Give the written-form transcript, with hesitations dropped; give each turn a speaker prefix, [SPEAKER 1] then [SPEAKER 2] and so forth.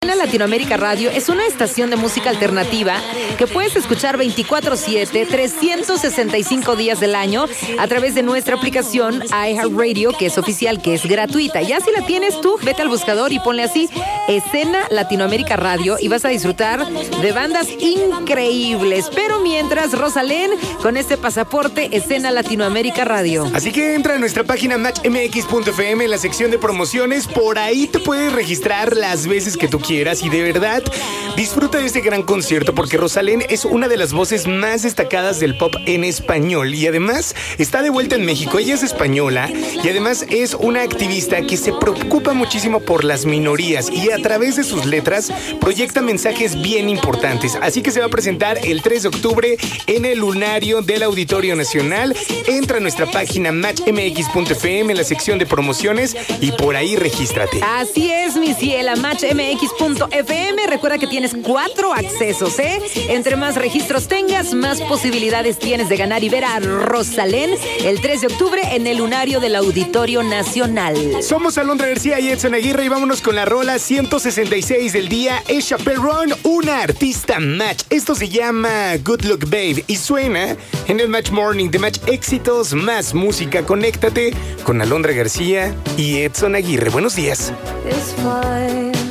[SPEAKER 1] Latinoamérica Radio es una estación de música alternativa que puedes escuchar 24/7, 365 días del año a través de nuestra aplicación iHeartRadio, que es oficial, que es gratuita. Ya si la tienes tú, vete al buscador y ponle así, Escena Latinoamérica Radio, y vas a disfrutar de bandas increíbles. Pero mientras, Rosalén, con este pasaporte, Escena Latinoamérica Radio.
[SPEAKER 2] Así que entra a nuestra página matchmx.fm en la sección de promociones. Por ahí te puedes registrar las veces que tú quieras y de verdad disfruta de este gran concierto, porque Rosalén es una de las voces más destacadas del pop en español y además está de vuelta en México. Ella es española y además es una activista que se preocupa muchísimo por las minorías y a través de sus letras proyecta mensajes bien importantes. Así que se va a presentar el 3 de octubre en el Lunario del Auditorio Nacional. Entra a nuestra página matchmx.fm en la sección de promociones y por ahí regístrate.
[SPEAKER 1] Así es, mi ciela, matchmx.fm. Recuerda que tienes 4 accesos, ¿eh? Entre más registros tengas, más posibilidades tienes de ganar y ver a Rosalén el 3 de octubre en el Lunario del Auditorio Nacional.
[SPEAKER 2] Somos Alondra García y Edson Aguirre y vámonos con la rola 166 del día. Es Chaperón, una artista Match. Esto se llama Good Luck Babe y suena en el Match Morning de Match Éxitos más música. Conéctate con Alondra García y Edson Aguirre. Buenos días.
[SPEAKER 3] It's fine.